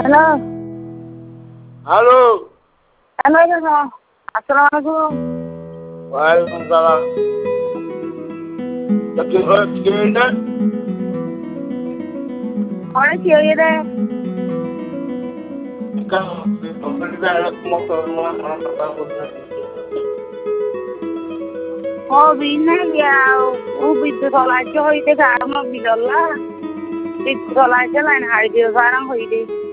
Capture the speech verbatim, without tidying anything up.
Hello. Halo. Halo ya, assalamualaikum. Waalaikumsalam. Tapi orang kira Orang kiri deh. kan pemerintah anak motor orang takut. Oh, bina ya. Oh, bidu solat jo itu kan mau bidola. Bidu solat jalan hari dia sekarang hoi deh.